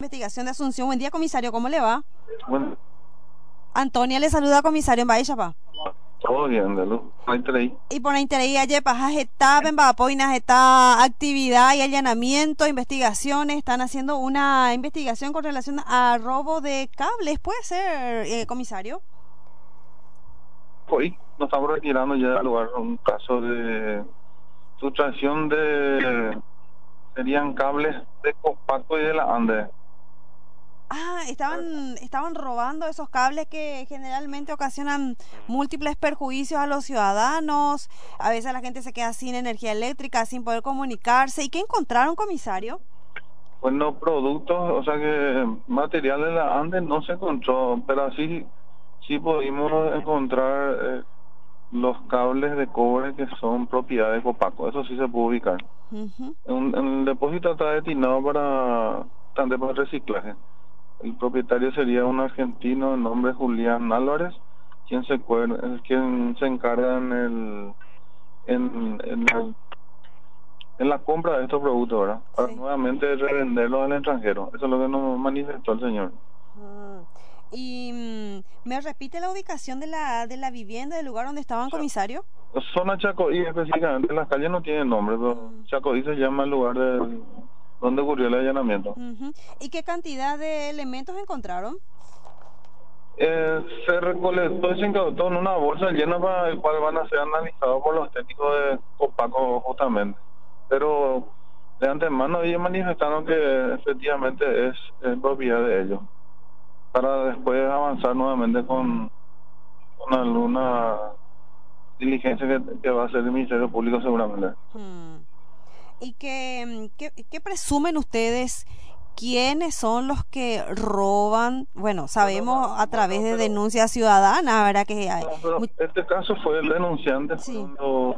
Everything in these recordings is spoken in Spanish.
Investigación de Asunción. Buen día, comisario, ¿cómo le va? Bueno, Antonia le saluda, comisario, en Baixapa. todo bien, de luz. Ahí te leí. Y por interés ayer pajas está en Bapoinas, está actividad y allanamiento, investigaciones, están haciendo una investigación con relación a robo de cables, ¿puede ser, comisario? Hoy nos estamos retirando ya del lugar un caso de sustracción de, serían cables de Copaco y de la Ande. Ah, estaban robando esos cables que generalmente ocasionan múltiples perjuicios a los ciudadanos. A veces la gente se queda sin energía eléctrica, sin poder comunicarse. ¿Y qué encontraron, comisario? Bueno, productos, o sea que material de la Ande no se encontró, pero sí pudimos encontrar los cables de cobre que son propiedad de Copaco. Eso sí se pudo ubicar. Ujú. El depósito está destinado para reciclaje. El propietario sería un argentino de nombre Julián Álvarez, quien se encarga en en la compra de estos productos, ¿verdad? Para Sí. nuevamente revenderlos al extranjero. Eso es lo que nos manifestó el señor. Ah. Y me repite la ubicación de la vivienda, del lugar donde estaban, comisario. Zona Chacoí específicamente, las calles no tienen nombre, pero Mm. Chacoí se llama el lugar donde ocurrió el allanamiento. Ujú. ¿Y qué cantidad de elementos encontraron? Se recolectó y se incautó en una bolsa llena para el cual van a ser analizados por los técnicos de Copaco justamente. Pero de antemano ellos manifestaron que efectivamente es propiedad de ellos, para después avanzar nuevamente con alguna diligencia que va a hacer el Ministerio Público seguramente. Mm. ¿Y qué presumen ustedes? ¿Quiénes son los que roban? Bueno, sabemos a través de Pero, denuncias ciudadanas, ¿verdad? Que hay pero este caso fue el denunciante, sí. fueron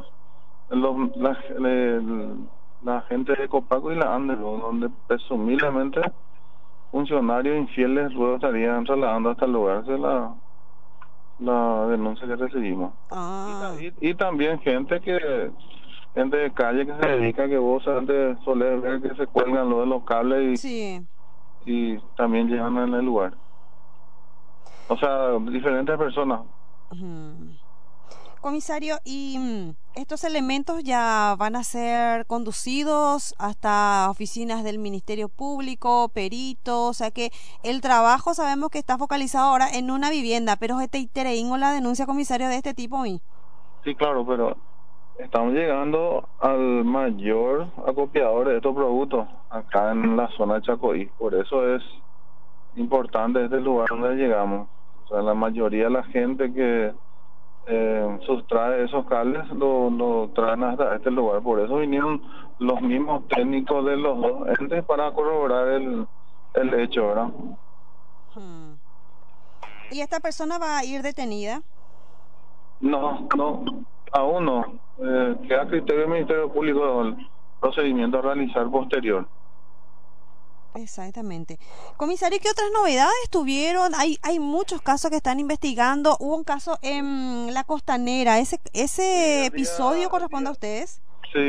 la gente de Copaco y la Andelo, donde presumiblemente funcionarios infieles luego estarían trasladando hasta el lugar de la denuncia que recibimos. Ah, Y también gente de calle que se dedica, que vos antes solés ver que se cuelgan lo de los cables sí. y también llegan en el lugar. O sea, diferentes personas. Ujú. Comisario, ¿y estos elementos ya van a ser conducidos hasta oficinas del Ministerio Público, peritos? O sea que el trabajo sabemos que está focalizado ahora en una vivienda, pero este itereín o la denuncia, comisario, de este tipo, ¿y? Sí, claro, pero estamos llegando al mayor acopiador de estos productos acá en la zona de Chacoí. Por eso es importante este lugar donde llegamos. O sea, la mayoría de la gente que sustrae esos cables lo traen hasta este lugar. Por eso vinieron los mismos técnicos de los dos entes para corroborar el hecho, ¿verdad? Hmm. ¿Y esta persona va a ir detenida? No, aún no. Queda a criterio del Ministerio Público el procedimiento a realizar posterior. Exactamente. Comisario, ¿qué otras novedades tuvieron? Hay muchos casos que están investigando. Hubo un caso en La Costanera. Sí, ¿Ese episodio corresponde a ustedes? sí,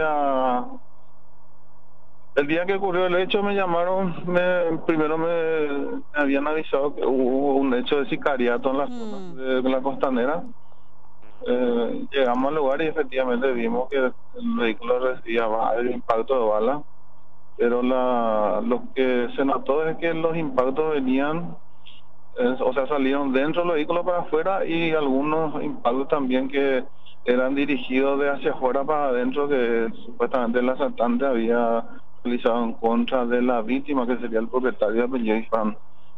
el día que ocurrió el hecho me llamaron, primero me habían avisado que hubo un hecho de sicariato en la zona Hmm. de la Costanera. Llegamos al lugar y efectivamente vimos que el vehículo recibía varios impactos de bala, pero lo que se notó es que los impactos venían, o sea, salieron dentro del vehículo para afuera y algunos impactos también que eran dirigidos de hacia afuera para adentro, que supuestamente el asaltante había realizado en contra de la víctima, que sería el propietario de apellido Hispan.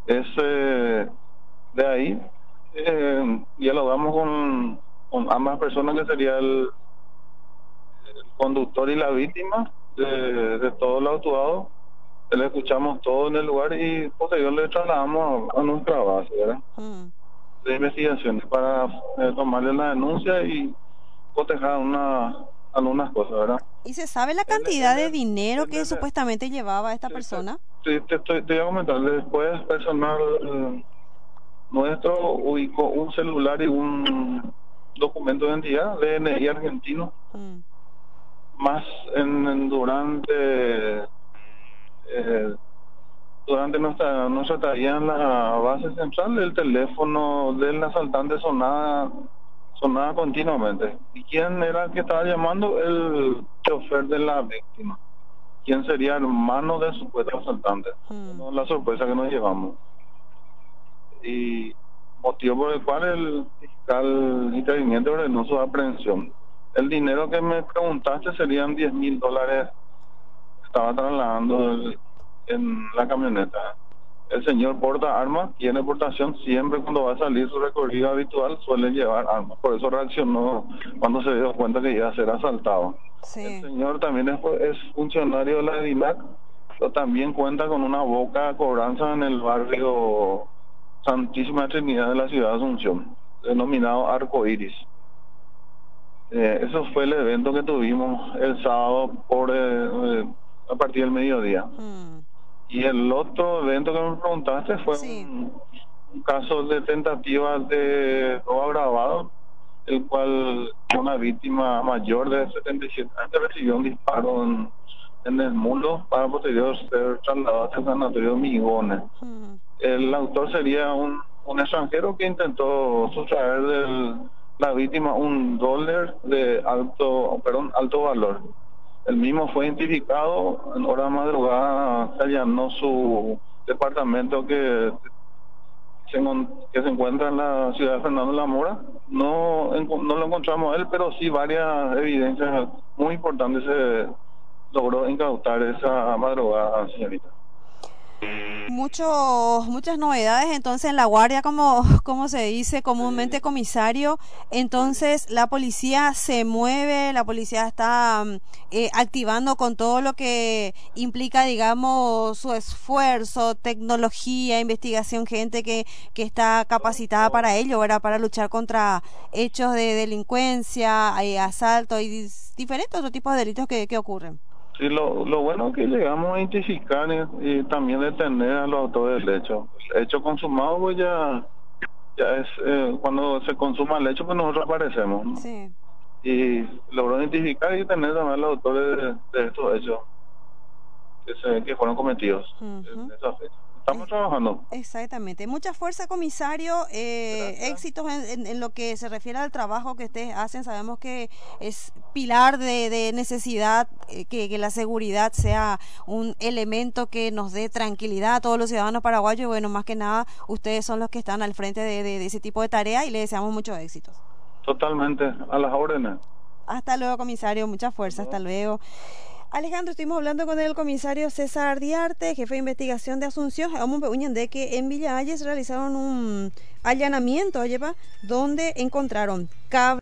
De ahí dialogamos con ambas personas, que sería el conductor y la víctima de todo el actuado. Le escuchamos todo en el lugar y posterior le trasladamos a nuestra base, ¿verdad?, Hmm. de investigaciones para tomarle la denuncia y cotejar algunas cosas, ¿verdad? ¿Y se sabe la Él, cantidad él, de él, dinero que él, supuestamente llevaba esta sí, persona? te voy a comentar, después personal nuestro ubicó un celular y un documento de identidad, DNI argentino, Hmm. más durante durante nuestra tarea en la base central, el teléfono del asaltante sonaba continuamente. ¿Y quién era el que estaba llamando? El chofer de la víctima. ¿Quién sería hermano del supuesto asaltante? Bueno, la sorpresa que nos llevamos. Y motivo por el cual el fiscal interviniente ordenó su aprehensión. El dinero que me preguntaste serían $10,000. Estaba trasladando en la camioneta. El señor porta armas, tiene portación, siempre cuando va a salir su recorrido habitual suele llevar armas. Por eso reaccionó cuando se dio cuenta que iba a ser asaltado. Sí. El señor también es funcionario de la DINAC, pero también cuenta con una boca de cobranza en el barrio Santísima Trinidad de la ciudad de Asunción, denominado Arco Iris. Eso fue el evento que tuvimos el sábado a partir del mediodía. Y el otro evento que me preguntaste fue un caso de tentativa de robo agravado, el cual una víctima mayor de 77 años recibió un disparo en el muslo para posterior ser trasladado hacia el sanatorio Migones. El autor sería un extranjero que intentó sustraer de la víctima $1 de alto valor. El mismo fue identificado en hora de madrugada, se allanó su departamento que se encuentra en la ciudad de Fernando de la Mora. No lo encontramos a él, pero sí varias evidencias muy importantes se logró incautar esa madrugada, señorita. Muchas novedades entonces en la guardia, como se dice comúnmente, comisario. Entonces la policía se mueve, la policía está activando con todo lo que implica, digamos, su esfuerzo, tecnología, investigación, gente que está capacitada para ello, ¿verdad? Para luchar contra hechos de delincuencia, asalto y diferentes otros tipos de delitos que ocurren. Sí, lo bueno es que llegamos a identificar y también detener a los autores del hecho. El hecho consumado pues ya es, cuando se consuma el hecho pues nosotros aparecemos, ¿no? Sí. Y logró identificar y detener también a los autores de estos hechos que fueron cometidos en esa fecha. Estamos trabajando. Exactamente. Mucha fuerza, comisario. Éxitos en lo que se refiere al trabajo que ustedes hacen. Sabemos que es pilar de necesidad que la seguridad sea un elemento que nos dé tranquilidad a todos los ciudadanos paraguayos. Y bueno, más que nada, ustedes son los que están al frente de ese tipo de tareas y les deseamos muchos éxitos. Totalmente, a las órdenes. Hasta luego, comisario. Mucha fuerza. Hasta luego. Alejandro, estuvimos hablando con el comisario César Diarte, jefe de investigación de Asunción, de que en Villa Ayes realizaron un allanamiento, donde encontraron cables